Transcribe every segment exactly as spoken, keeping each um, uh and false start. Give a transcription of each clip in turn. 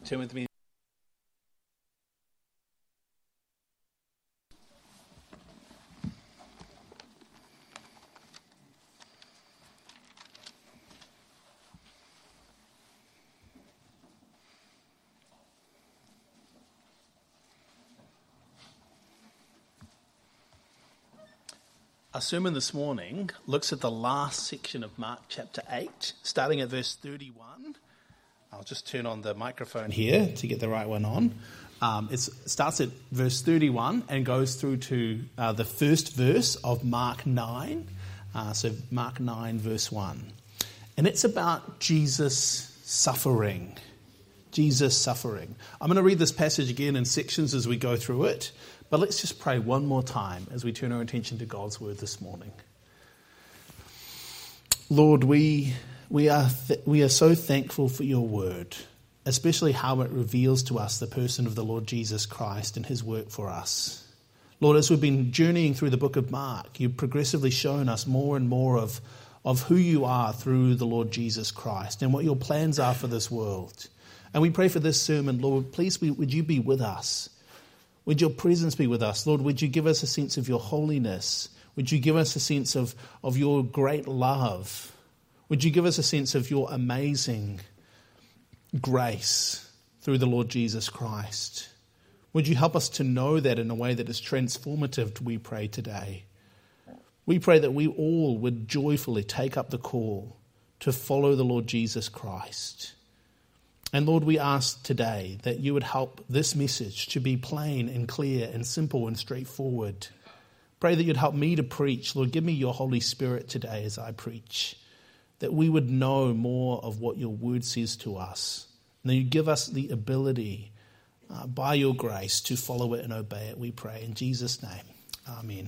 Turn with me. Our sermon this morning looks at the last section of Mark chapter eight, starting at verse thirty-one. I'll just turn on the microphone here to get the right one on. Um, it starts at verse thirty-one and goes through to uh, the first verse of Mark nine. Uh, so Mark nine verse one. And it's about Jesus suffering. Jesus suffering. I'm going to read this passage again in sections as we go through it. But let's just pray one more time as we turn our attention to God's word this morning. Lord, we we are th- we are so thankful for your word, especially how it reveals to us the person of the Lord Jesus Christ and his work for us. Lord, as we've been journeying through the book of Mark, you've progressively shown us more and more of, of who you are through the Lord Jesus Christ and what your plans are for this world. And we pray for this sermon, Lord, please would you be with us. Would your presence be with us? Lord, would you give us a sense of your holiness? Would you give us a sense of, of your great love? Would you give us a sense of your amazing grace through the Lord Jesus Christ? Would you help us to know that in a way that is transformative, we pray today? We pray that we all would joyfully take up the call to follow the Lord Jesus Christ. And Lord, we ask today that you would help this message to be plain and clear and simple and straightforward. Pray that you'd help me to preach. Lord, give me your Holy Spirit today as I preach, that we would know more of what your word says to us. And that you give us the ability, uh, by your grace, to follow it and obey it, we pray. In Jesus' name, amen.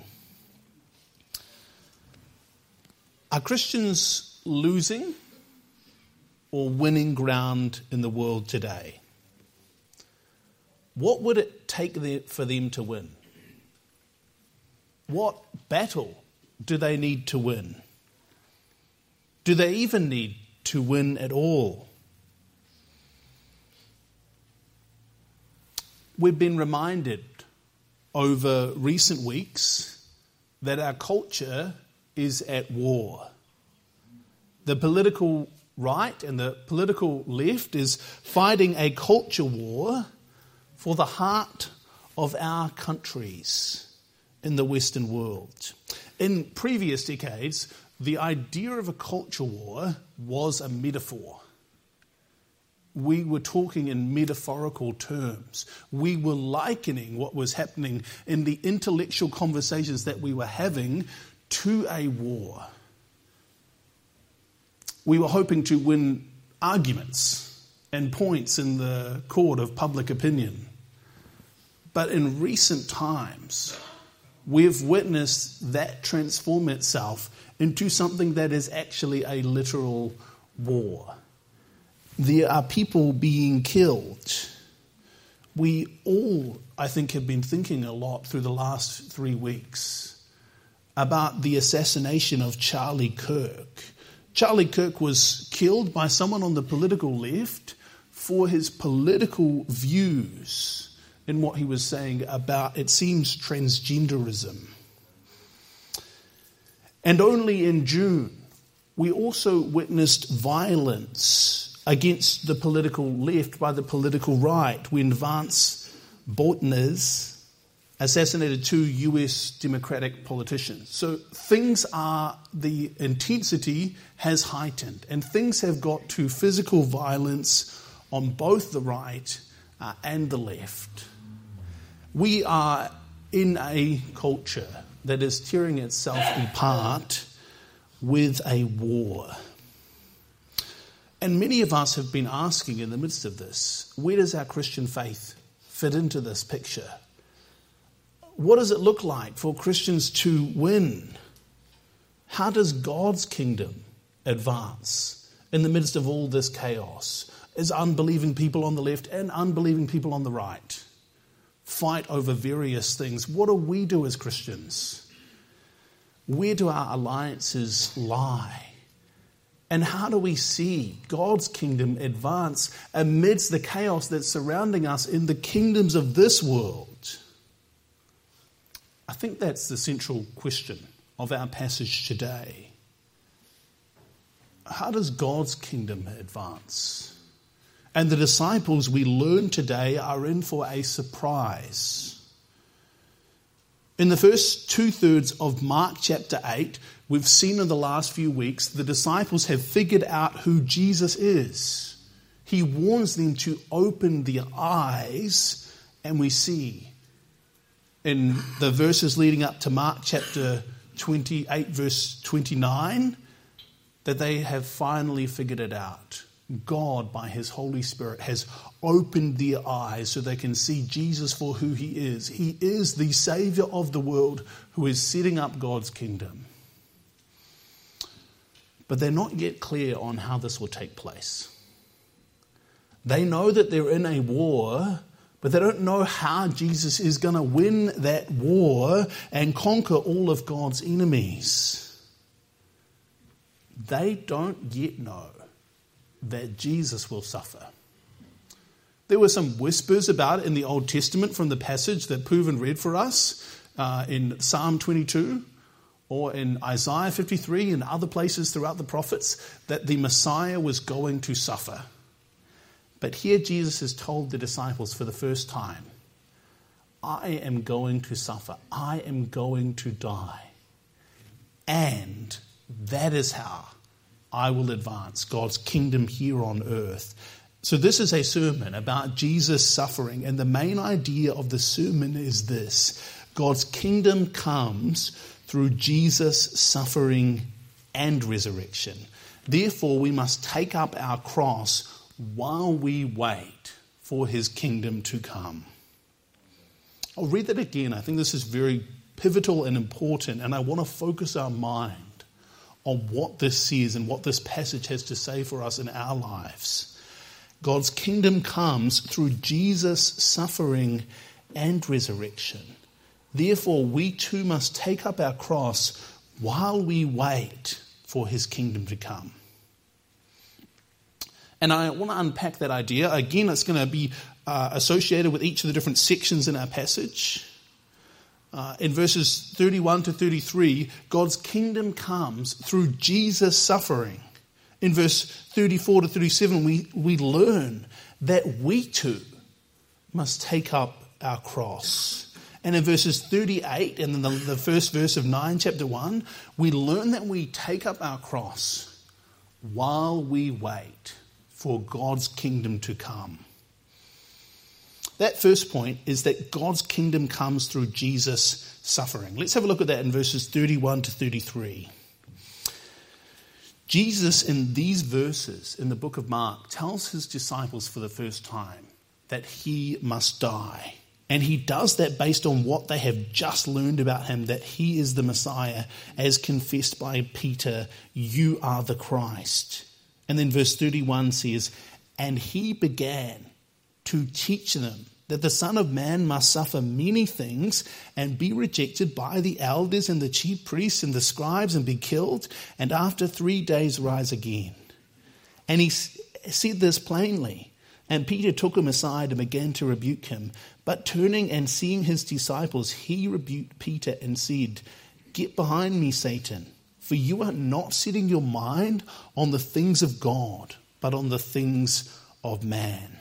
Are Christians losing or winning ground in the world today? What would it take for them to win? What battle do they need to win? Do they even need to win at all? We've been reminded over recent weeks that our culture is at war. The political right and the political left is fighting a culture war for the heart of our countries in the Western world. In previous decades, the idea of a culture war was a metaphor. We were talking in metaphorical terms. We were likening what was happening in the intellectual conversations that we were having to a war. We were hoping to win arguments and points in the court of public opinion. But in recent times, we've witnessed that transform itself into something that is actually a literal war. There are people being killed. We all, I think, have been thinking a lot through the last three weeks about the assassination of Charlie Kirk. Charlie Kirk was killed by someone on the political left for his political views in what he was saying about, it seems, transgenderism. And only in June, we also witnessed violence against the political left by the political right when Vance Botnez assassinated two U S Democratic politicians. So things are, the intensity has heightened and things have got to physical violence on both the right uh, and the left. We are in a culture that is tearing itself apart with a war. And many of us have been asking in the midst of this, where does our Christian faith fit into this picture? What does it look like for Christians to win? How does God's kingdom advance in the midst of all this chaos as unbelieving people on the left and unbelieving people on the right fight over various things? What do we do as Christians? Where do our alliances lie? And how do we see God's kingdom advance amidst the chaos that's surrounding us in the kingdoms of this world? I think that's the central question of our passage today. How does God's kingdom advance? And the disciples, we learn today, are in for a surprise. In the first two-thirds of Mark chapter eight, we've seen in the last few weeks, the disciples have figured out who Jesus is. He warns them to open their eyes, and we see in the verses leading up to Mark chapter twenty-eight, verse twenty-nine, that they have finally figured it out. God, by his Holy Spirit, has opened their eyes so they can see Jesus for who he is. He is the Saviour of the world who is setting up God's kingdom. But they're not yet clear on how this will take place. They know that they're in a war, but they don't know how Jesus is going to win that war and conquer all of God's enemies. They don't yet know that Jesus will suffer. There were some whispers about it in the Old Testament from the passage that Pooven read for us uh, in Psalm twenty-two or in Isaiah fifty-three and other places throughout the prophets that the Messiah was going to suffer. But here Jesus has told the disciples for the first time, I am going to suffer. I am going to die. And that is how I will advance God's kingdom here on earth. So this is a sermon about Jesus suffering. And the main idea of the sermon is this. God's kingdom comes through Jesus' suffering and resurrection. Therefore, we must take up our cross while we wait for his kingdom to come. I'll read that again. I think this is very pivotal and important, and I want to focus our mind on what this says and what this passage has to say for us in our lives. God's kingdom comes through Jesus' suffering and resurrection. Therefore, we too must take up our cross while we wait for his kingdom to come. And I want to unpack that idea. Again, it's going to be uh, associated with each of the different sections in our passage. Uh, in verses thirty-one to thirty-three, God's kingdom comes through Jesus' suffering. In verse thirty-four to thirty-seven, we, we learn that we too must take up our cross. And in verses thirty-eight and then the, the first verse of nine, chapter one, we learn that we take up our cross while we wait for God's kingdom to come. That first point is that God's kingdom comes through Jesus' suffering. Let's have a look at that in verses thirty-one to thirty-three. Jesus, in these verses in the book of Mark, tells his disciples for the first time that he must die. And he does that based on what they have just learned about him, that he is the Messiah, as confessed by Peter, you are the Christ. And then verse thirty-one says, and he began to teach them that the Son of Man must suffer many things and be rejected by the elders and the chief priests and the scribes and be killed, and after three days rise again. And he said this plainly. And Peter took him aside and began to rebuke him. But turning and seeing his disciples, he rebuked Peter and said, get behind me, Satan, for you are not setting your mind on the things of God, but on the things of man.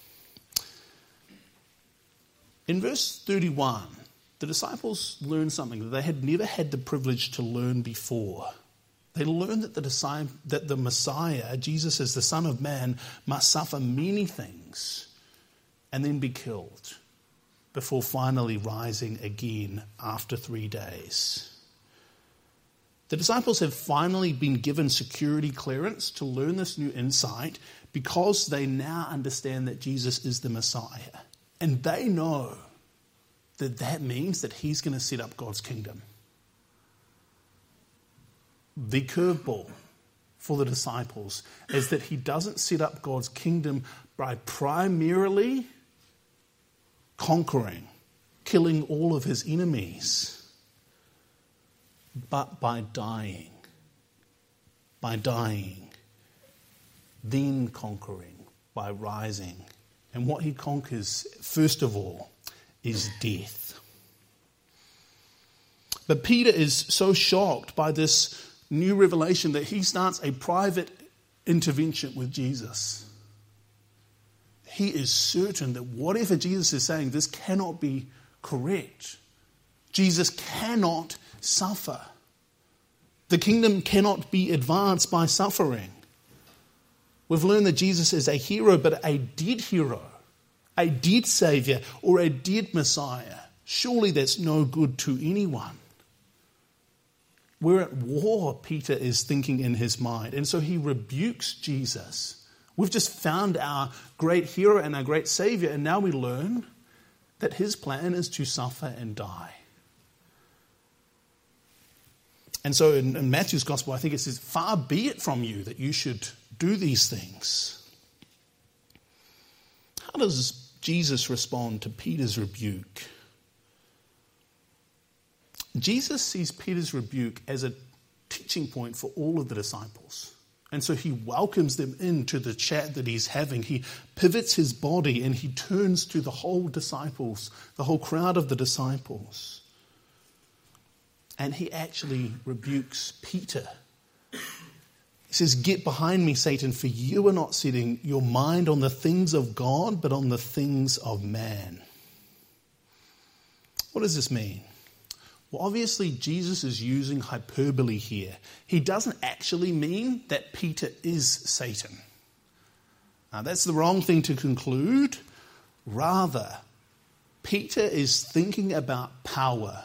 In verse thirty-one, the disciples learned something that they had never had the privilege to learn before. They learned that the, disciple, that the Messiah, Jesus as the Son of Man, must suffer many things and then be killed before finally rising again after three days. The disciples have finally been given security clearance to learn this new insight because they now understand that Jesus is the Messiah. And they know that that means that he's going to set up God's kingdom. The curveball for the disciples is that he doesn't set up God's kingdom by primarily conquering, killing all of his enemies, but by dying by dying, then conquering by rising. And what he conquers, first of all, is death. But Peter is so shocked by this new revelation that he starts a private intervention with Jesus. He is certain that whatever Jesus is saying, this cannot be correct. Jesus cannot suffer. The kingdom cannot be advanced by suffering. We've learned that Jesus is a hero, but a dead hero, a dead Savior, or a dead Messiah. Surely that's no good to anyone. We're at war, Peter is thinking in his mind. And so he rebukes Jesus. We've just found our great hero and our great Savior, and now we learn that his plan is to suffer and die. And so in, in Matthew's Gospel, I think it says, far be it from you that you should do these things. How does Jesus respond to Peter's rebuke? Jesus sees Peter's rebuke as a teaching point for all of the disciples. And so he welcomes them into the chat that he's having. He pivots his body and he turns to the whole disciples, the whole crowd of the disciples. And he actually rebukes Peter. He says, get behind me, Satan, for you are not setting your mind on the things of God, but on the things of man. What does this mean? Well, obviously, Jesus is using hyperbole here. He doesn't actually mean that Peter is Satan. Now, that's the wrong thing to conclude. Rather, Peter is thinking about power.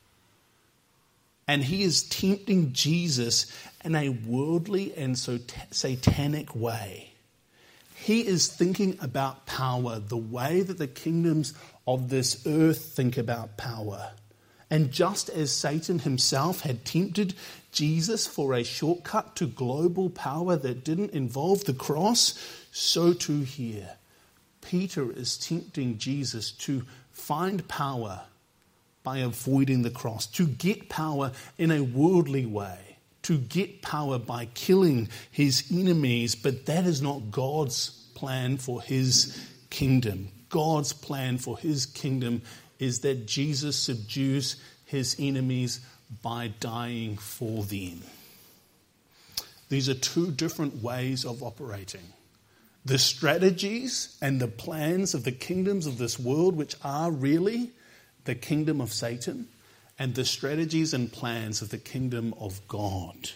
And he is tempting Jesus in a worldly and so satanic way. He is thinking about power the way that the kingdoms of this earth think about power. And just as Satan himself had tempted Jesus for a shortcut to global power that didn't involve the cross, so too here. Peter is tempting Jesus to find power by avoiding the cross, to get power in a worldly way, to get power by killing his enemies, but that is not God's plan for his kingdom. God's plan for his kingdom is that Jesus subdues his enemies by dying for them. These are two different ways of operating. The strategies and the plans of the kingdoms of this world, which are really the kingdom of Satan, and the strategies and plans of the kingdom of God.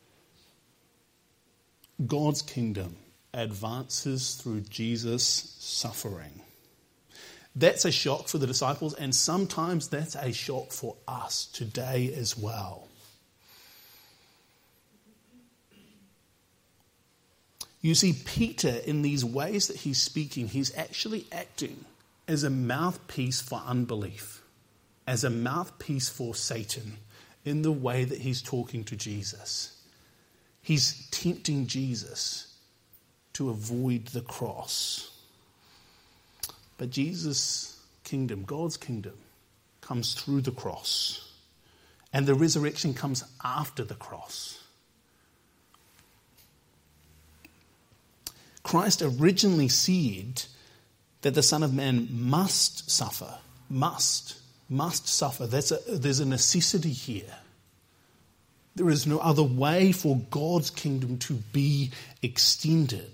God's kingdom advances through Jesus' suffering. That's a shock for the disciples, and sometimes that's a shock for us today as well. You see, Peter, in these ways that he's speaking, he's actually acting as a mouthpiece for unbelief, as a mouthpiece for Satan, in the way that he's talking to Jesus. He's tempting Jesus to avoid the cross. But Jesus' kingdom, God's kingdom, comes through the cross. And the resurrection comes after the cross. Christ originally said that the Son of Man must suffer, must, must suffer. That's a, there's a necessity here. There is no other way for God's kingdom to be extended.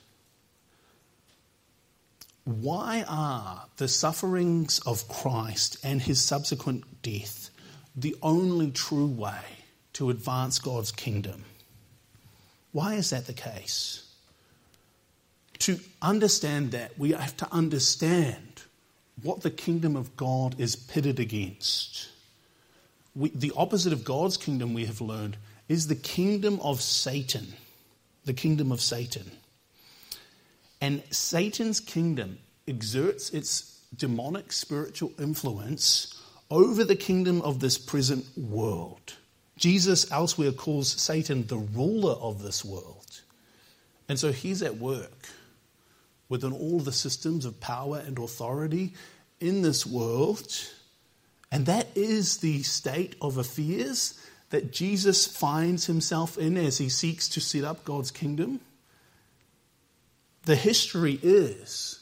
Why are the sufferings of Christ and his subsequent death the only true way to advance God's kingdom? Why is that the case? To understand that, we have to understand what the kingdom of God is pitted against. We, the opposite of God's kingdom, we have learned, is the kingdom of Satan. The kingdom of Satan. And Satan's kingdom exerts its demonic spiritual influence over the kingdom of this present world. Jesus elsewhere calls Satan the ruler of this world. And so he's at work within all the systems of power and authority in this world. And that is the state of affairs that Jesus finds himself in as he seeks to set up God's kingdom? The history is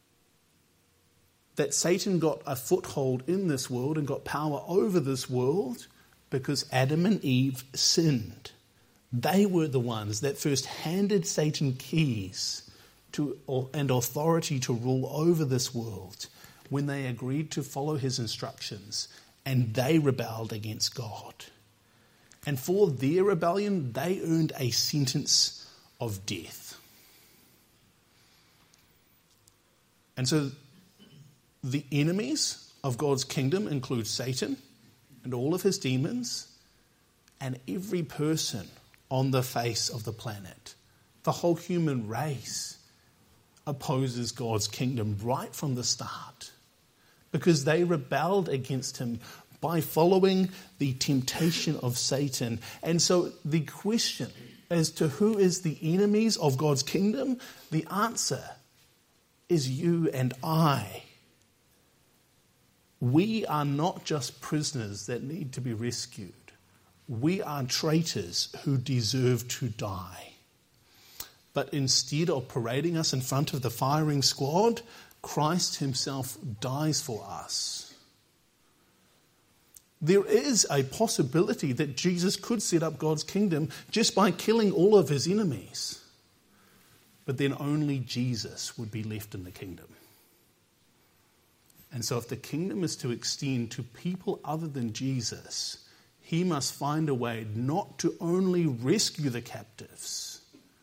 that Satan got a foothold in this world and got power over this world because Adam and Eve sinned. They were the ones that first handed Satan keys to and authority to rule over this world when they agreed to follow his instructions, and they rebelled against God. And for their rebellion, they earned a sentence of death. And so the enemies of God's kingdom include Satan and all of his demons and every person on the face of the planet. The whole human race opposes God's kingdom right from the start because they rebelled against him by following the temptation of Satan. And so the question as to who is the enemies of God's kingdom, the answer is you and I. We are not just prisoners that need to be rescued. We are traitors who deserve to die. But instead of parading us in front of the firing squad, Christ himself dies for us. There is a possibility that Jesus could set up God's kingdom just by killing all of his enemies. But then only Jesus would be left in the kingdom. And so if the kingdom is to extend to people other than Jesus, he must find a way not to only rescue the captives,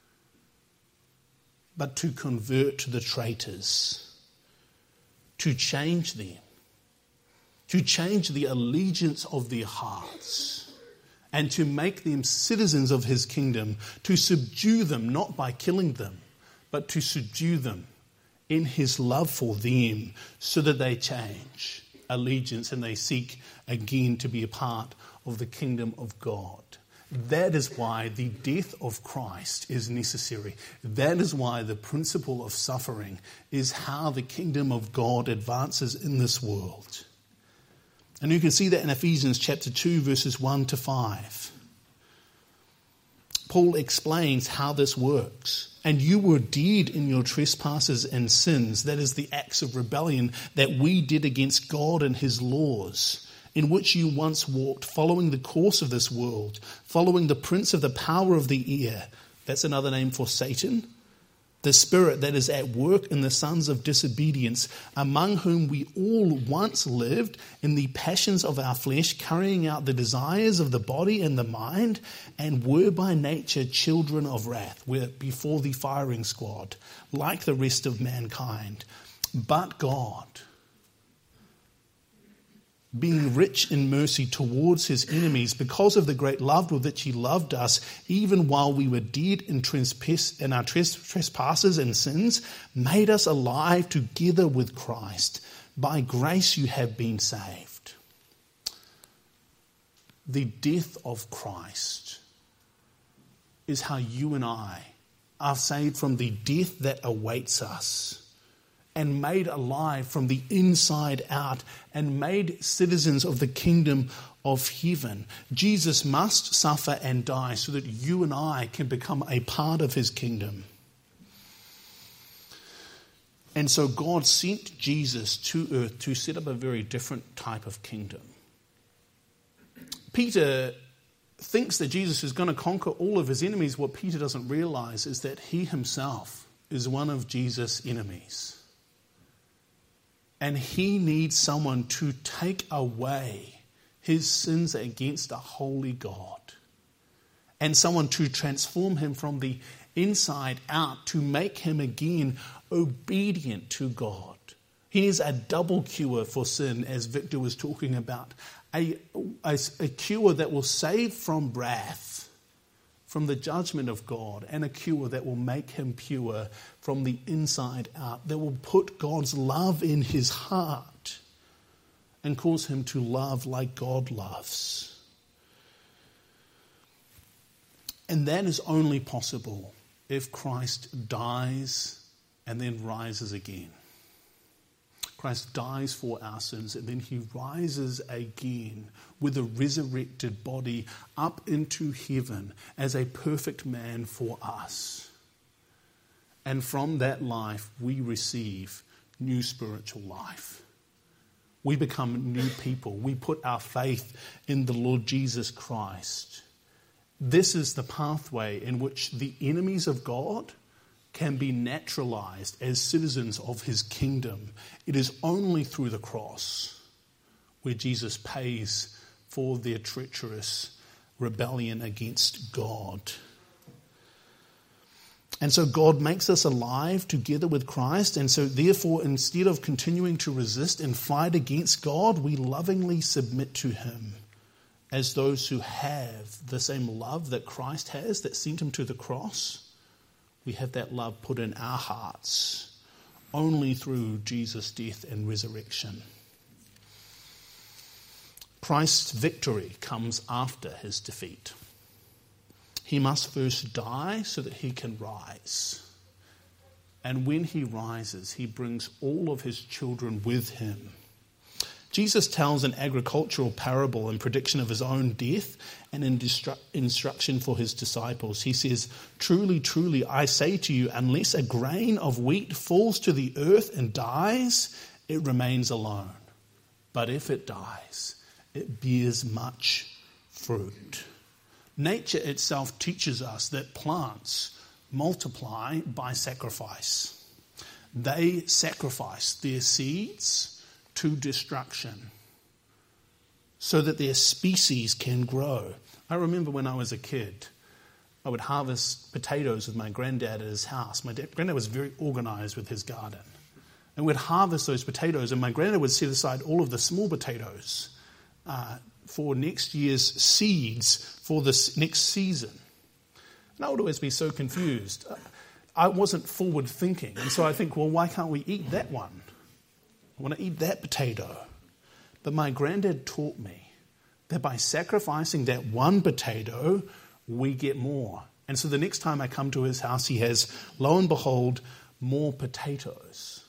but to convert the traitors, to change them, to change the allegiance of their hearts, and to make them citizens of his kingdom, to subdue them not by killing them, but to subdue them in his love for them so that they change allegiance and they seek again to be a part of the kingdom of God. That is why the death of Christ is necessary. That is why the principle of suffering is how the kingdom of God advances in this world. And you can see that in Ephesians chapter two, verses one to five. Paul explains how this works. And you were dead in your trespasses and sins, that is the acts of rebellion that we did against God and his laws, in which you once walked, following the course of this world, following the prince of the power of the air. That's another name for Satan. The spirit that is at work in the sons of disobedience, among whom we all once lived in the passions of our flesh, carrying out the desires of the body and the mind, and were by nature children of wrath. We're before the firing squad, like the rest of mankind. But God, being rich in mercy towards his enemies, because of the great love with which he loved us, even while we were dead in, trespass, in our trespasses and sins, made us alive together with Christ. By grace you have been saved. The death of Christ is how you and I are saved from the death that awaits us, and made alive from the inside out, and made citizens of the kingdom of heaven. Jesus must suffer and die so that you and I can become a part of his kingdom. And so God sent Jesus to earth to set up a very different type of kingdom. Peter thinks that Jesus is going to conquer all of his enemies. What Peter doesn't realize is that he himself is one of Jesus' enemies. And he needs someone to take away his sins against a holy God. And someone to transform him from the inside out, to make him again obedient to God. He needs a double cure for sin, as Victor was talking about. A, a, a cure that will save from wrath, from the judgment of God, and a cure that will make him pure from the inside out, that will put God's love in his heart and cause him to love like God loves. And that is only possible if Christ dies and then rises again. Christ dies for our sins, and then he rises again with a resurrected body up into heaven as a perfect man for us. And from that life, we receive new spiritual life. We become new people. We put our faith in the Lord Jesus Christ. This is the pathway in which the enemies of God can be naturalized as citizens of his kingdom. It is only through the cross where Jesus pays for their treacherous rebellion against God. And so God makes us alive together with Christ. And so therefore, instead of continuing to resist and fight against God, we lovingly submit to him as those who have the same love that Christ has that sent him to the cross. We have that love put in our hearts only through Jesus' death and resurrection. Christ's victory comes after his defeat. He must first die so that he can rise. And when he rises, he brings all of his children with him. Jesus tells an agricultural parable in prediction of his own death and in distru- instruction for his disciples. He says, "Truly, truly, I say to you, unless a grain of wheat falls to the earth and dies, it remains alone. But if it dies, it bears much fruit." Nature itself teaches us that plants multiply by sacrifice. They sacrifice their seeds to destruction so that their species can grow. I remember when I was a kid, I would harvest potatoes with my granddad at his house. My dad, granddad was very organized with his garden. And we'd harvest those potatoes, and my granddad would set aside all of the small potatoes uh, for next year's seeds for this next season. And I would always be so confused. I wasn't forward thinking. And so I think, well, why can't we eat that one? I want to eat that potato. But my granddad taught me that by sacrificing that one potato, we get more. And so the next time I come to his house, he has, lo and behold, more potatoes.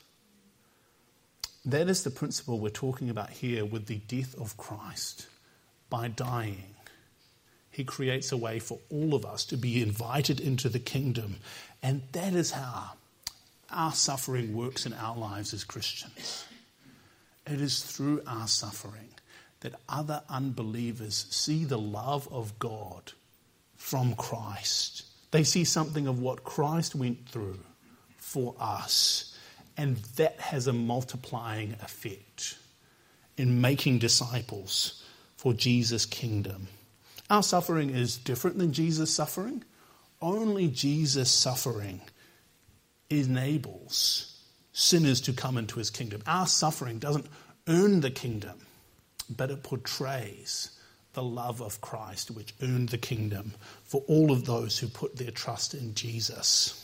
That is the principle we're talking about here with the death of Christ. By dying, he creates a way for all of us to be invited into the kingdom. And that is how our suffering works in our lives as Christians. It is through our suffering that other unbelievers see the love of God from Christ. They see something of what Christ went through for us. And that has a multiplying effect in making disciples for Jesus' kingdom. Our suffering is different than Jesus' suffering. Only Jesus' suffering enables sinners to come into his kingdom. Our suffering doesn't earn the kingdom, but it portrays the love of Christ, which earned the kingdom for all of those who put their trust in Jesus.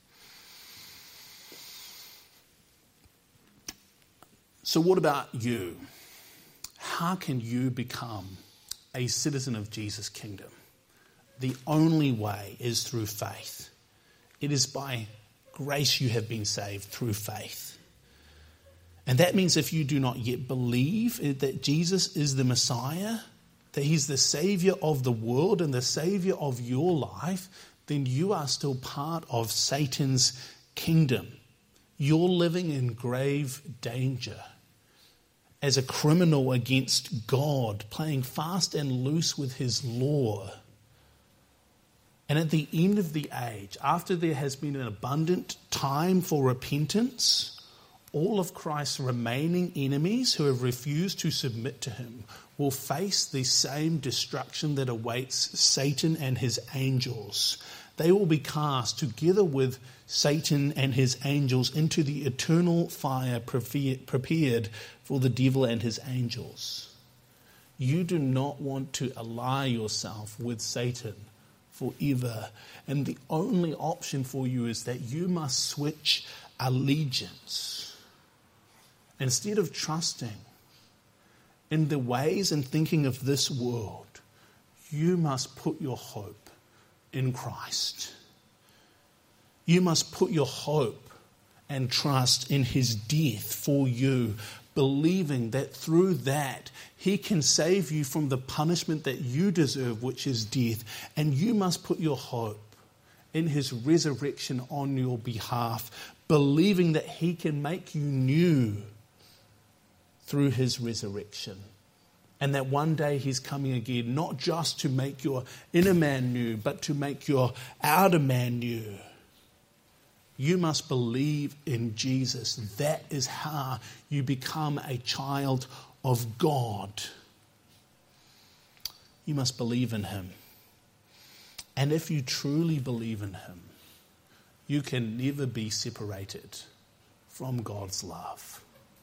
So what about you? How can you become a citizen of Jesus' kingdom? The only way is through faith. It is by grace you have been saved through faith. And that means if you do not yet believe that Jesus is the Messiah, that he's the Savior of the world and the Savior of your life, then you are still part of Satan's kingdom. You're living in grave danger as a criminal against God, playing fast and loose with his law. And at the end of the age, after there has been an abundant time for repentance, all of Christ's remaining enemies who have refused to submit to him will face the same destruction that awaits Satan and his angels. They will be cast together with Satan and his angels into the eternal fire prepared for the devil and his angels. You do not want to ally yourself with Satan forever. And the only option for you is that you must switch allegiance. Instead of trusting in the ways and thinking of this world, you must put your hope in Christ. You must put your hope and trust in his death for you, believing that through that he can save you from the punishment that you deserve, which is death. And you must put your hope in his resurrection on your behalf, believing that he can make you new through his resurrection. And that one day he's coming again, not just to make your inner man new, but to make your outer man new. You must believe in Jesus. That is how you become a child of God. You must believe in him. And if you truly believe in him, you can never be separated from God's love.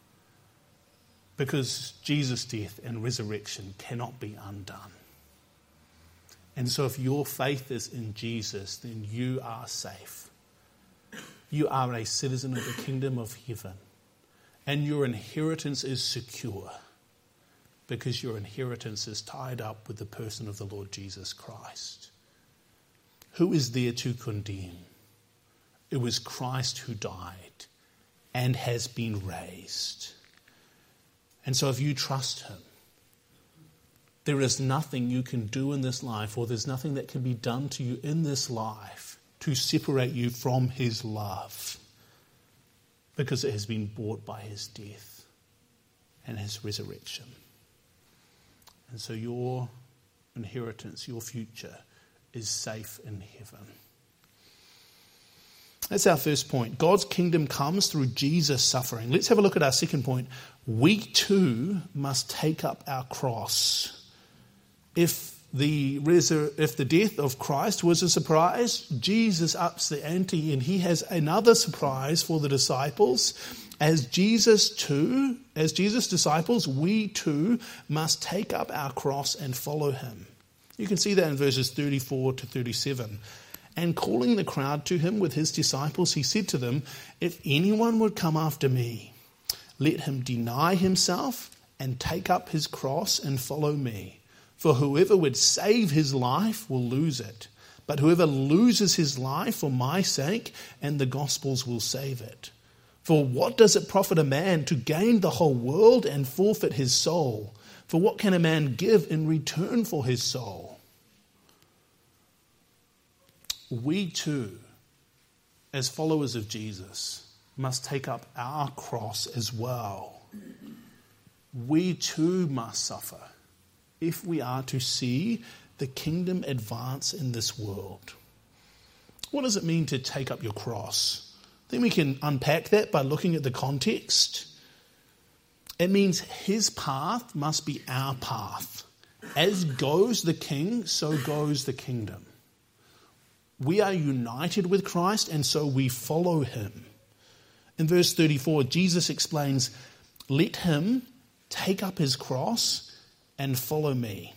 Because Jesus' death and resurrection cannot be undone. And so if your faith is in Jesus, then you are safe. You are a citizen of the kingdom of heaven. And your inheritance is secure. Because your inheritance is tied up with the person of the Lord Jesus Christ. Who is there to condemn? It was Christ who died and has been raised. And so if you trust him, there is nothing you can do in this life, or there's nothing that can be done to you in this life to separate you from his love, because it has been bought by his death and his resurrection. And so your inheritance, your future, is safe in heaven. That's our first point. God's kingdom comes through Jesus' suffering. Let's have a look at our second point. We too must take up our cross. If the resur- if the death of Christ was a surprise, Jesus ups the ante and he has another surprise for the disciples. As Jesus too, as Jesus' disciples, we too must take up our cross and follow him. You can see that in verses thirty-four to thirty-seven. And calling the crowd to him with his disciples, he said to them, if anyone would come after me, let him deny himself and take up his cross and follow me. For whoever would save his life will lose it. But whoever loses his life for my sake and the gospel's will save it. For what does it profit a man to gain the whole world and forfeit his soul? For what can a man give in return for his soul? We too, as followers of Jesus, must take up our cross as well. We too must suffer if we are to see the kingdom advance in this world. What does it mean to take up your cross? I think we can unpack that by looking at the context. It means his path must be our path. As goes the king, so goes the kingdom. We are united with Christ, and so we follow him. In verse thirty-four, Jesus explains, let him take up his cross and follow me.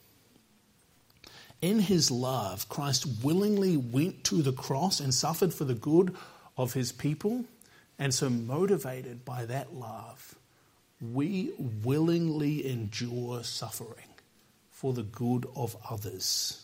In his love, Christ willingly went to the cross and suffered for the good of his people. And so motivated by that love, we willingly endure suffering for the good of others.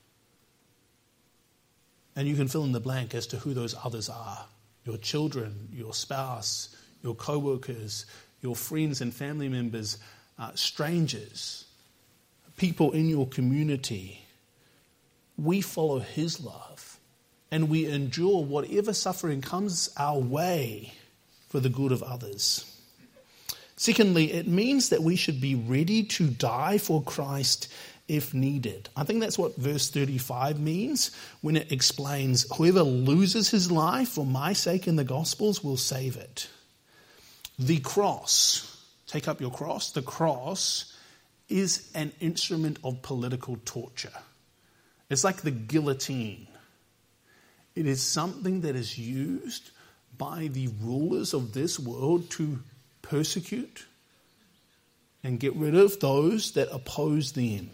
And you can fill in the blank as to who those others are. Your children, your spouse, your co-workers, your friends and family members, uh, strangers, people in your community. We follow his love and we endure whatever suffering comes our way for the good of others. Secondly, it means that we should be ready to die for Christ if needed. I think that's what verse thirty-five means when it explains, whoever loses his life for my sake in the Gospels will save it. The cross, take up your cross, the cross is an instrument of political torture. It's like the guillotine. It is something that is used by the rulers of this world to persecute and get rid of those that oppose them.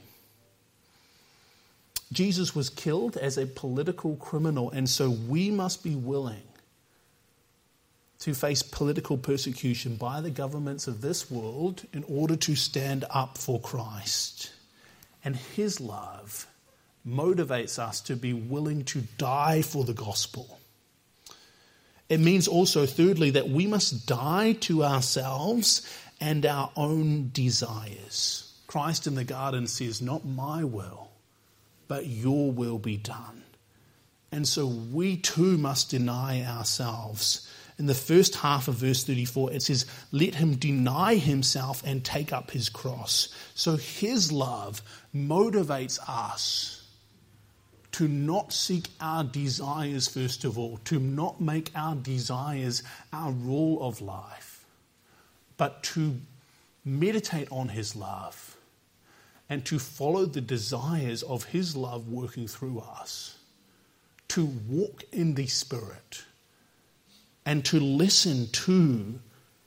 Jesus was killed as a political criminal, and so we must be willing to face political persecution by the governments of this world in order to stand up for Christ. And his love motivates us to be willing to die for the gospel. It means also, thirdly, that we must die to ourselves and our own desires. Christ in the garden says, not my will, but your will be done. And so we too must deny ourselves. In the first half of verse thirty-four, it says, let him deny himself and take up his cross. So his love motivates us to not seek our desires first of all, to not make our desires our rule of life, but to meditate on his love and to follow the desires of his love working through us. To walk in the Spirit and to listen to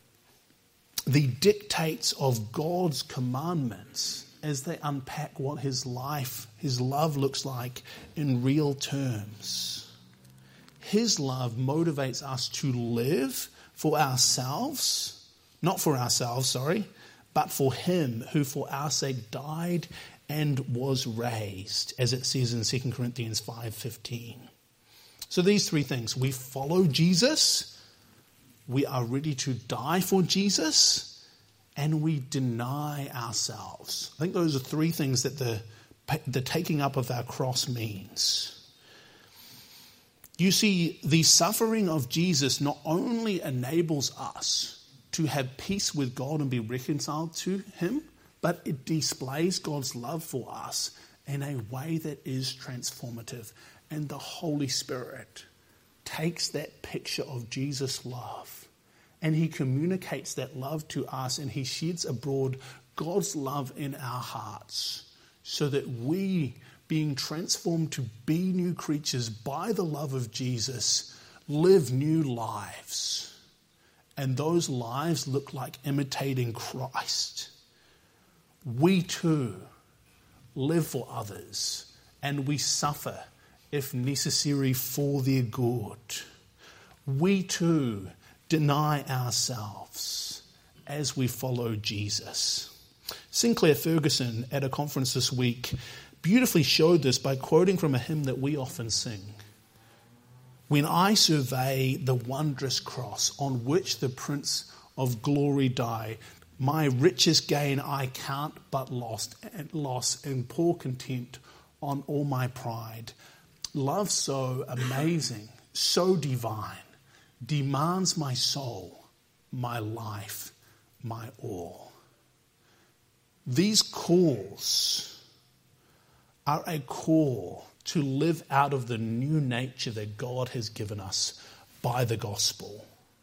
the dictates of God's commandments as they unpack what his life, his love looks like in real terms. His love motivates us to live for ourselves, not for ourselves, sorry, but for him who for our sake died and was raised, as it says in Second Corinthians five fifteen. So these three things. We follow Jesus, we are ready to die for Jesus, and we deny ourselves. I think those are three things that the, the taking up of our cross means. You see, the suffering of Jesus not only enables us to have peace with God and be reconciled to him, but it displays God's love for us in a way that is transformative. And the Holy Spirit takes that picture of Jesus' love and he communicates that love to us, and he sheds abroad God's love in our hearts so that we, being transformed to be new creatures by the love of Jesus, live new lives. And those lives look like imitating Christ. We too live for others, and we suffer if necessary for their good. We too deny ourselves as we follow Jesus. Sinclair Ferguson at a conference this week beautifully showed this by quoting from a hymn that we often sing. When I survey the wondrous cross on which the Prince of Glory died, my richest gain I count but lost and loss and pour contempt on all my pride. Love so amazing, so divine, demands my soul, my life, my all. These calls are a call to live out of the new nature that God has given us by the gospel.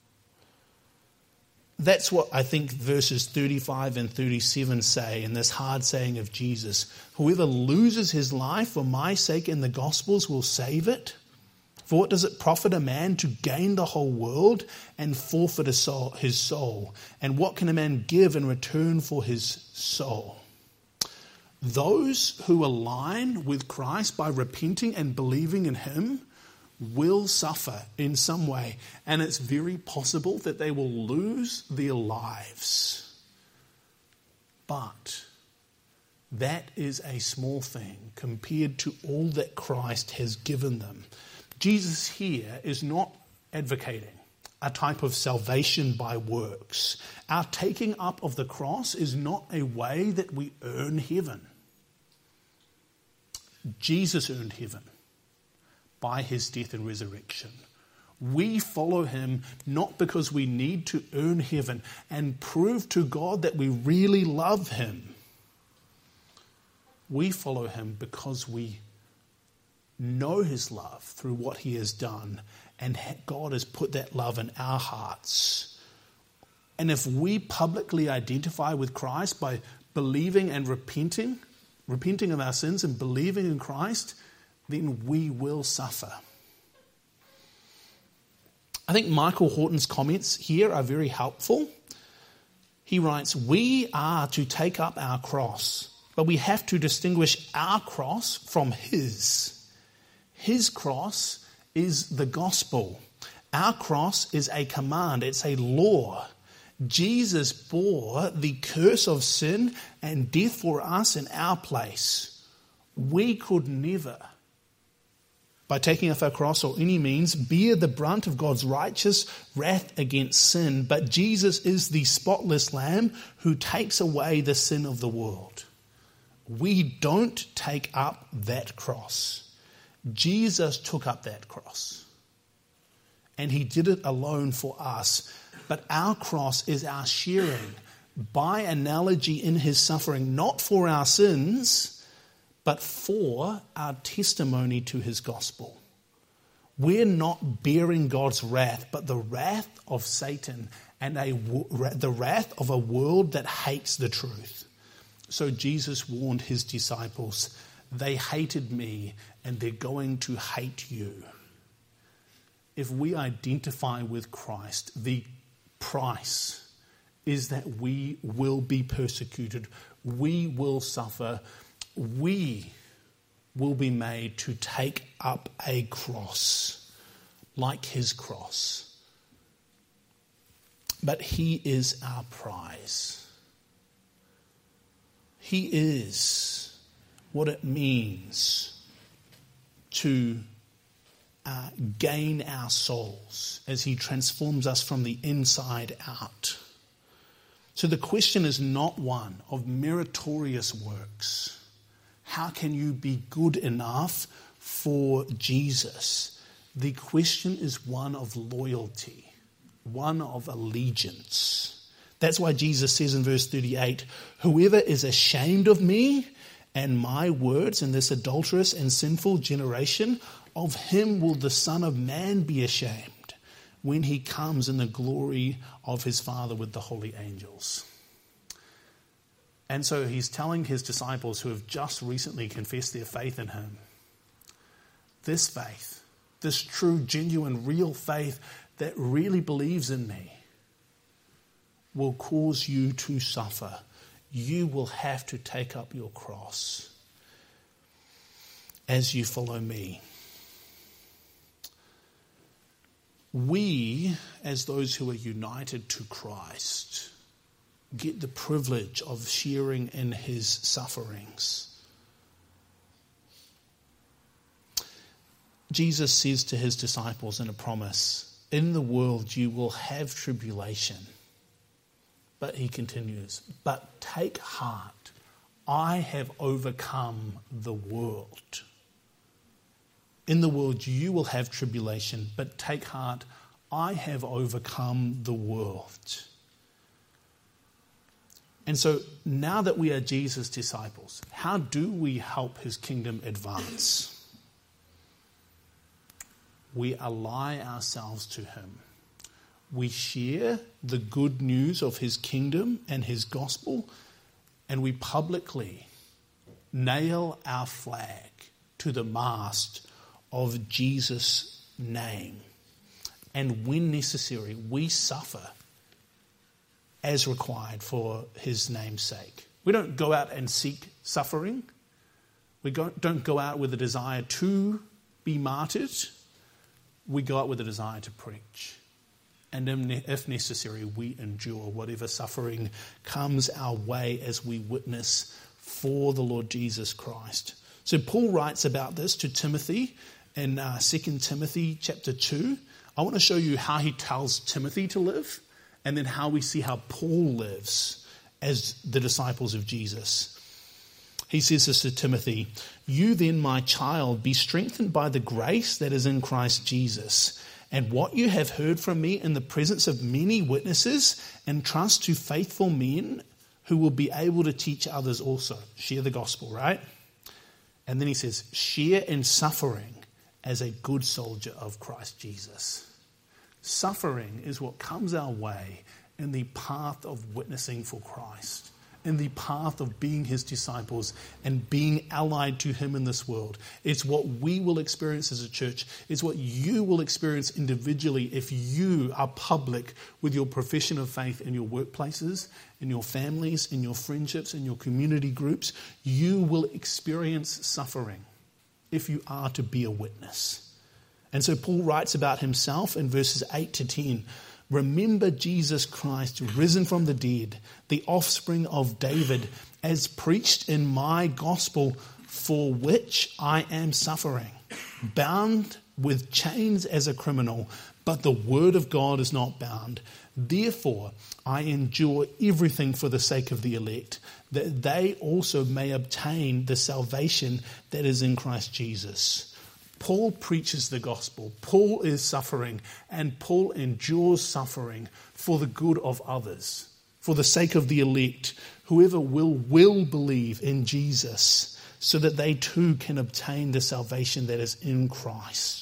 That's what I think verses thirty-five and thirty-seven say in this hard saying of Jesus. Whoever loses his life for my sake in the Gospels will save it. For what does it profit a man to gain the whole world and forfeit his soul, his soul? And what can a man give in return for his soul? Those who align with Christ by repenting and believing in him will suffer in some way, and it's very possible that they will lose their lives. But that is a small thing compared to all that Christ has given them. Jesus here is not advocating a type of salvation by works. Our taking up of the cross is not a way that we earn heaven. Jesus earned heaven by his death and resurrection. We follow him not because we need to earn heaven and prove to God that we really love him. We follow him because we know his love through what he has done, and God has put that love in our hearts. And if we publicly identify with Christ by believing and repenting, repenting of our sins and believing in Christ, then we will suffer. I think Michael Horton's comments here are very helpful. He writes, we are to take up our cross, but we have to distinguish our cross from his. His cross is the gospel. Our cross is a command. It's a law. Jesus bore the curse of sin and death for us in our place. We could never by taking up our cross or any means, bear the brunt of God's righteous wrath against sin. But Jesus is the spotless Lamb who takes away the sin of the world. We don't take up that cross. Jesus took up that cross. And he did it alone for us. But our cross is our sharing, by analogy in his suffering, not for our sins, but for our testimony to his gospel. We're not bearing God's wrath, but the wrath of Satan and a, the wrath of a world that hates the truth. So Jesus warned his disciples, they hated me and they're going to hate you. If we identify with Christ, the price is that we will be persecuted, we will suffer, we will be made to take up a cross like his cross. But he is our prize. He is what it means to uh, gain our souls as he transforms us from the inside out. So the question is not one of meritorious works. How can you be good enough for Jesus? The question is one of loyalty, one of allegiance. That's why Jesus says in verse thirty-eight, whoever is ashamed of me and my words in this adulterous and sinful generation, of him will the Son of Man be ashamed when he comes in the glory of his Father with the holy angels. And so he's telling his disciples who have just recently confessed their faith in him, this faith, this true, genuine, real faith that really believes in me, will cause you to suffer. You will have to take up your cross as you follow me. We, as those who are united to Christ, get the privilege of sharing in his sufferings. Jesus says to his disciples in a promise, in the world you will have tribulation. But he continues, but take heart, I have overcome the world. In the world you will have tribulation, but take heart, I have overcome the world. And so now that we are Jesus' disciples, how do we help his kingdom advance? We ally ourselves to him. We share the good news of his kingdom and his gospel, and we publicly nail our flag to the mast of Jesus' name. And when necessary, we suffer as required for his name's sake. We don't go out and seek suffering. We don't go out with a desire to be martyred. We go out with a desire to preach. And if necessary, we endure whatever suffering comes our way as we witness for the Lord Jesus Christ. So Paul writes about this to Timothy in uh, Second Timothy chapter two. I want to show you how he tells Timothy to live, and then how we see how Paul lives as the disciples of Jesus. He says this to Timothy, you then, my child, be strengthened by the grace that is in Christ Jesus. And what you have heard from me in the presence of many witnesses, entrust to faithful men who will be able to teach others also. Share the gospel, right? And then he says, share in suffering as a good soldier of Christ Jesus. Suffering is what comes our way in the path of witnessing for Christ, in the path of being his disciples and being allied to him in this world. It's what we will experience as a church. It's what you will experience individually if you are public with your profession of faith in your workplaces, in your families, in your friendships, in your community groups. You will experience suffering if you are to be a witness. And so Paul writes about himself in verses eight to ten. Remember Jesus Christ, risen from the dead, the offspring of David, as preached in my gospel for which I am suffering, bound with chains as a criminal, but the word of God is not bound. Therefore, I endure everything for the sake of the elect, that they also may obtain the salvation that is in Christ Jesus. Paul preaches the gospel. Paul is suffering, and Paul endures suffering for the good of others, for the sake of the elect. Whoever will, will believe in Jesus, so that they too can obtain the salvation that is in Christ.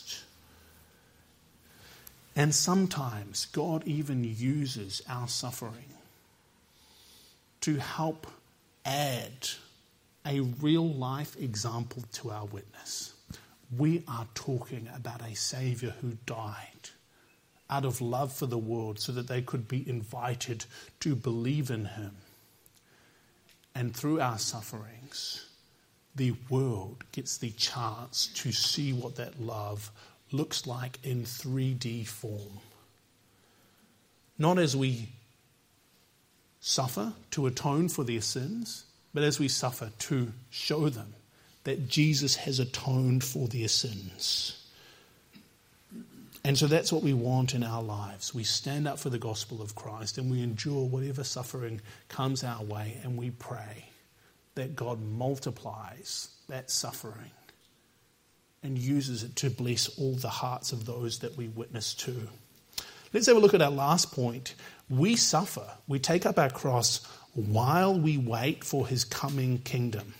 And sometimes God even uses our suffering to help add a real life example to our witness. We are talking about a Saviour who died out of love for the world so that they could be invited to believe in him. And through our sufferings, the world gets the chance to see what that love looks like in three D form. Not as we suffer to atone for their sins, but as we suffer to show them that Jesus has atoned for their sins. And so that's what we want in our lives. We stand up for the gospel of Christ and we endure whatever suffering comes our way, and we pray that God multiplies that suffering and uses it to bless all the hearts of those that we witness to. Let's have a look at our last point. We suffer. We take up our cross while we wait for his coming kingdom.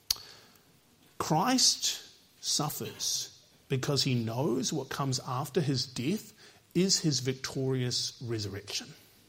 Christ suffers because he knows what comes after his death is his victorious resurrection.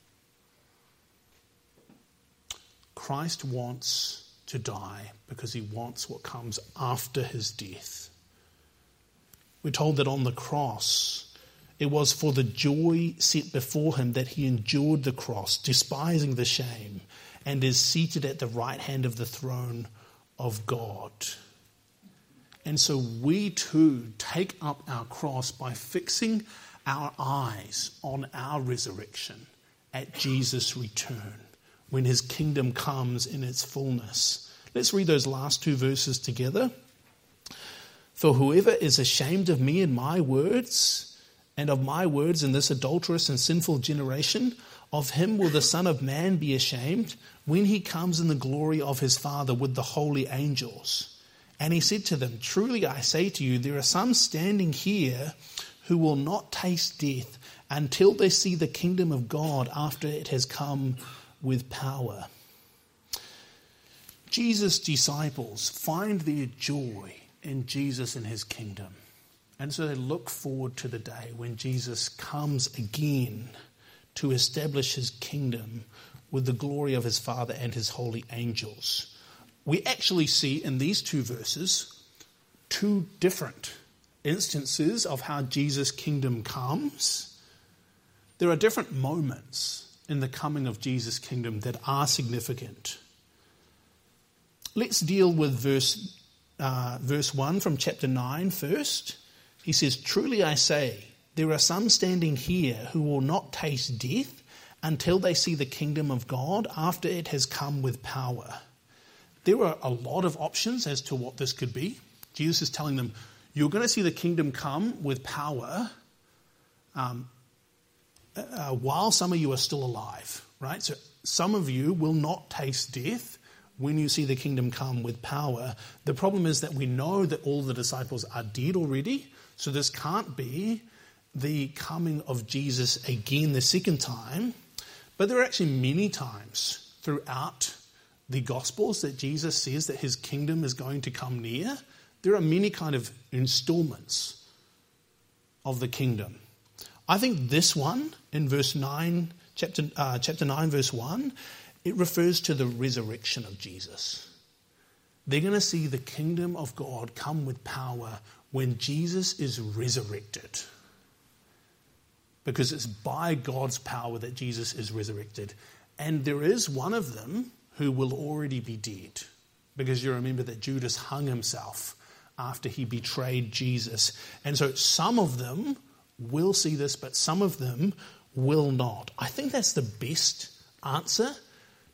Christ wants to die because he wants what comes after his death. We're told that on the cross, it was for the joy set before him that he endured the cross, despising the shame, and is seated at the right hand of the throne of God. And so we too take up our cross by fixing our eyes on our resurrection at Jesus' return, when his kingdom comes in its fullness. Let's read those last two verses together. For whoever is ashamed of me and my words, and of my words in this adulterous and sinful generation, of him will the Son of Man be ashamed when he comes in the glory of his Father with the holy angels. And he said to them, truly I say to you, there are some standing here who will not taste death until they see the kingdom of God after it has come with power. Jesus' disciples find their joy in Jesus and his kingdom. And so they look forward to the day when Jesus comes again to establish his kingdom with the glory of his Father and his holy angels. We actually see in these two verses two different instances of how Jesus' kingdom comes. There are different moments in the coming of Jesus' kingdom that are significant. Let's deal with verse uh, verse one from chapter nine first. He says, truly I say, there are some standing here who will not taste death until they see the kingdom of God after it has come with power. There are a lot of options as to what this could be. Jesus is telling them, you're going to see the kingdom come with power um, uh, while some of you are still alive, right? So some of you will not taste death when you see the kingdom come with power. The problem is that we know that all the disciples are dead already, so this can't be the coming of Jesus again the second time. But there are actually many times throughout the Gospels that Jesus says that his kingdom is going to come near. There are many kind of installments of the kingdom. I think this one in verse nine, chapter uh, chapter nine, verse one, it refers to the resurrection of Jesus. They're going to see the kingdom of God come with power when Jesus is resurrected. Because it's by God's power that Jesus is resurrected. And there is one of them who will already be dead. Because you remember that Judas hung himself after he betrayed Jesus. And so some of them will see this, but some of them will not. I think that's the best answer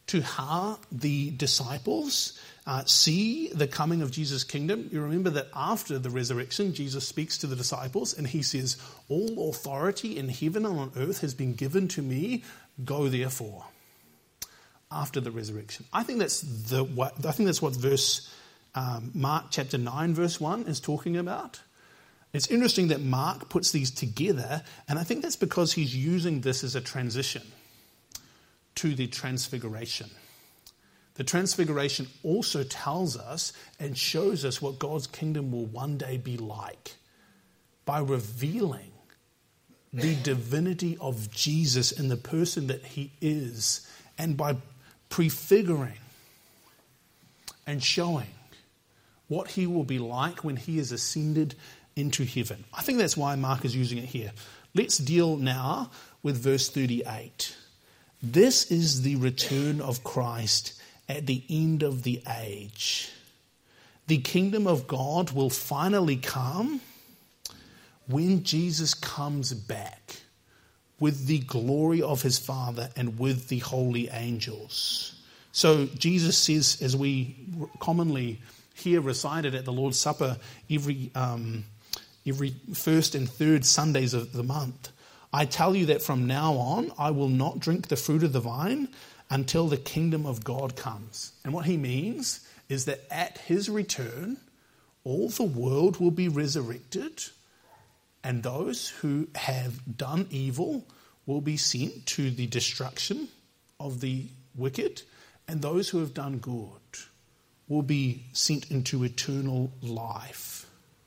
to how the disciples uh, see the coming of Jesus' kingdom. You remember that after the resurrection, Jesus speaks to the disciples and he says, all authority in heaven and on earth has been given to me. Go therefore. After the resurrection. I think that's the what I think that's what verse um, Mark chapter nine verse one is talking about. It's interesting that Mark puts these together, and I think that's because he's using this as a transition to the transfiguration. The transfiguration also tells us and shows us what God's kingdom will one day be like by revealing the divinity of Jesus and the person that he is, and by prefiguring and showing what he will be like when he is ascended into heaven. I think that's why Mark is using it here. Let's deal now with verse thirty-eight. This is the return of Christ at the end of the age. The kingdom of God will finally come when Jesus comes back with the glory of his Father and with the holy angels. So Jesus says, as we commonly hear recited at the Lord's Supper every um, every first and third Sundays of the month, I tell you that from now on I will not drink the fruit of the vine until the kingdom of God comes. And what he means is that at his return, all the world will be resurrected, and those who have done evil will be sent to the destruction of the wicked, and those who have done good will be sent into eternal life.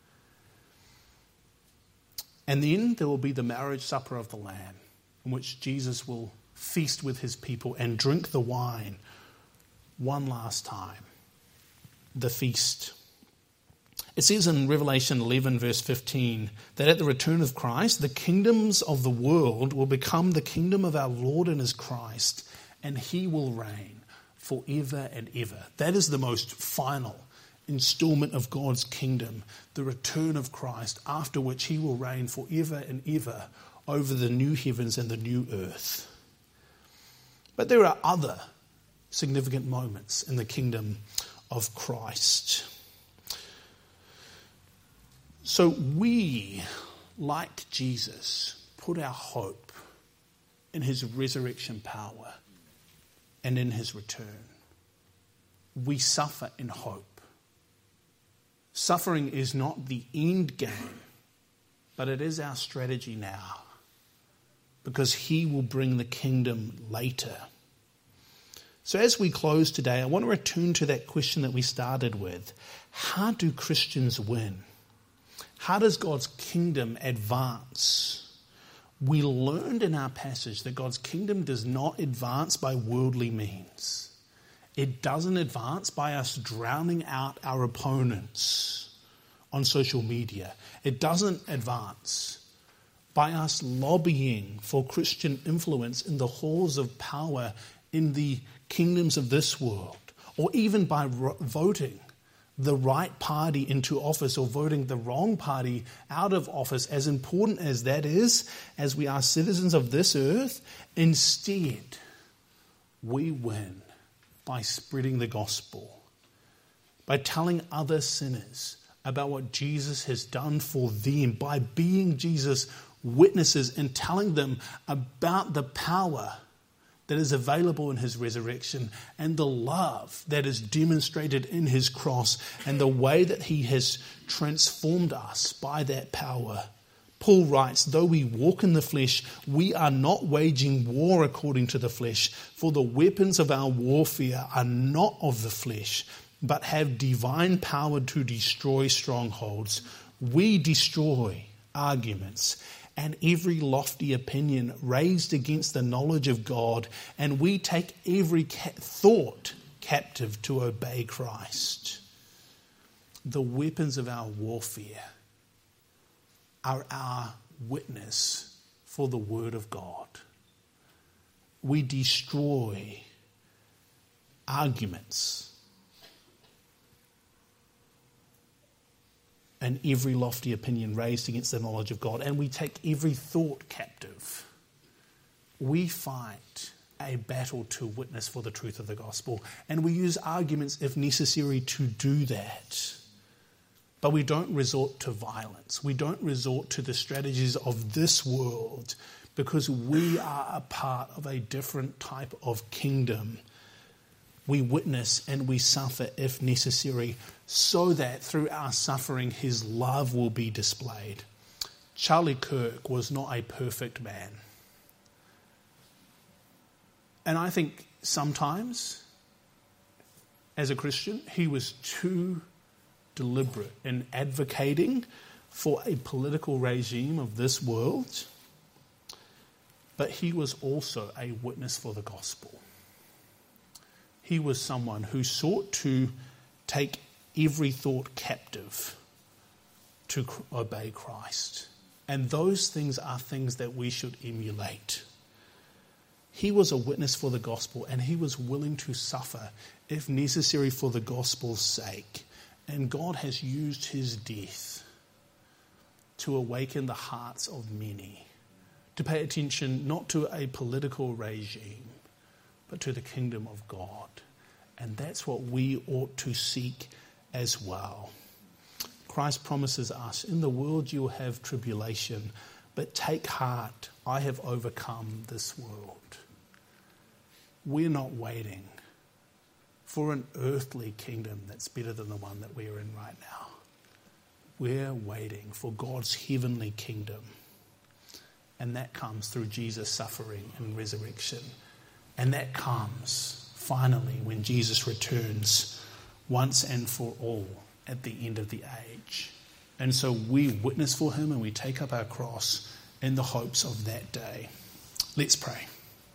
And then there will be the marriage supper of the Lamb, in which Jesus will feast with his people and drink the wine one last time. The feast. It says in Revelation eleven verse fifteen that at the return of Christ, the kingdoms of the world will become the kingdom of our Lord and his Christ, and he will reign forever and ever. That is the most final installment of God's kingdom, the return of Christ, after which he will reign forever and ever over the new heavens and the new earth. But there are other significant moments in the kingdom of Christ. So we, like Jesus, put our hope in his resurrection power and in his return. We suffer in hope. Suffering is not the end game, but it is our strategy now, because he will bring the kingdom later. So as we close today, I want to return to that question that we started with. How do Christians win? How does God's kingdom advance? We learned in our passage that God's kingdom does not advance by worldly means. It doesn't advance by us drowning out our opponents on social media. It doesn't advance by us lobbying for Christian influence in the halls of power in the kingdoms of this world, or even by ro- voting the right party into office or voting the wrong party out of office, as important as that is, as we are citizens of this earth. Instead, we win by spreading the gospel, by telling other sinners about what Jesus has done for them, by being Jesus' witnesses and telling them about the power that is available in his resurrection and the love that is demonstrated in his cross and the way that he has transformed us by that power. Paul writes, though we walk in the flesh, we are not waging war according to the flesh, for the weapons of our warfare are not of the flesh, but have divine power to destroy strongholds. We destroy arguments and every lofty opinion raised against the knowledge of God, and we take every ca- thought captive to obey Christ. The weapons of our warfare are our witness for the word of God. We destroy arguments and every lofty opinion raised against the knowledge of God, and we take every thought captive. We fight a battle to witness for the truth of the gospel. And we use arguments if necessary to do that. But we don't resort to violence. We don't resort to the strategies of this world, because we are a part of a different type of kingdom. We witness and we suffer if necessary, so that through our suffering his love will be displayed. Charlie Kirk was not a perfect man. And I think sometimes, as a Christian, he was too deliberate in advocating for a political regime of this world, but he was also a witness for the gospel. He was someone who sought to take every thought captive to obey Christ. And those things are things that we should emulate. He was a witness for the gospel, and he was willing to suffer if necessary for the gospel's sake. And God has used his death to awaken the hearts of many, to pay attention not to a political regime, but to the kingdom of God. And that's what we ought to seek as well. Christ promises us, in the world you will have tribulation, but take heart, I have overcome this world. We're not waiting for an earthly kingdom that's better than the one that we're in right now. We're waiting for God's heavenly kingdom. And that comes through Jesus' suffering and resurrection. And that comes finally when Jesus returns once and for all at the end of the age. And so we witness for him and we take up our cross in the hopes of that day. Let's pray.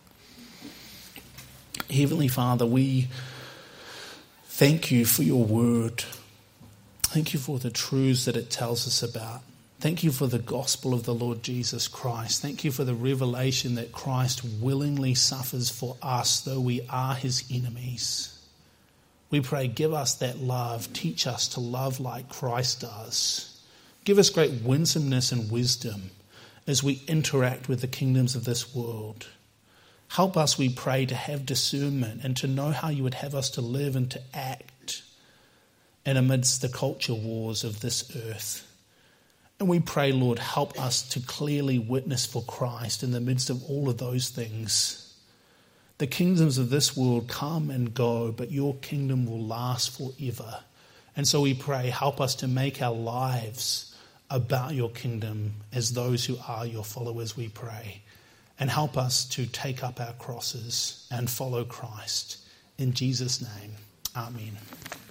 Heavenly Father, we thank you for your word. Thank you for the truths that it tells us about. Thank you for the gospel of the Lord Jesus Christ. Thank you for the revelation that Christ willingly suffers for us, though we are his enemies. We pray, give us that love. Teach us to love like Christ does. Give us great winsomeness and wisdom as we interact with the kingdoms of this world. Help us, we pray, to have discernment and to know how you would have us to live and to act and amidst the culture wars of this earth. And we pray, Lord, help us to clearly witness for Christ in the midst of all of those things. The kingdoms of this world come and go, but your kingdom will last forever. And so we pray, help us to make our lives about your kingdom as those who are your followers, we pray. And help us to take up our crosses and follow Christ. In Jesus' name, amen.